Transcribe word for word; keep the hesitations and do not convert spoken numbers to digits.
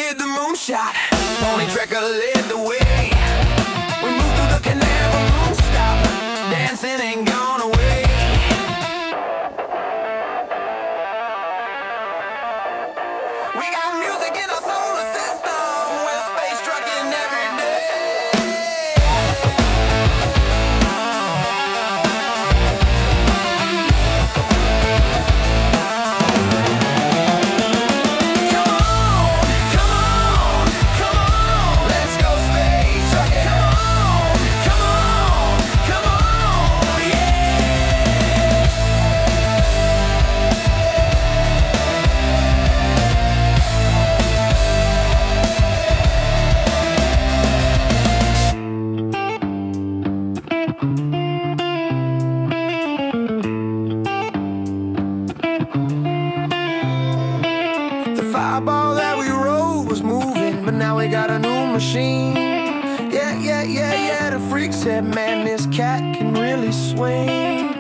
with the moonshot. Pony Trekker led the way. We moved through the canal, but moon stop. Dancing ain't gone away. We got music in our solar system. We're space trucking every day. Fireball that we rode was moving, but now we got a new machine. Yeah, yeah, yeah, yeah, the freak said, man, this cat can really swing.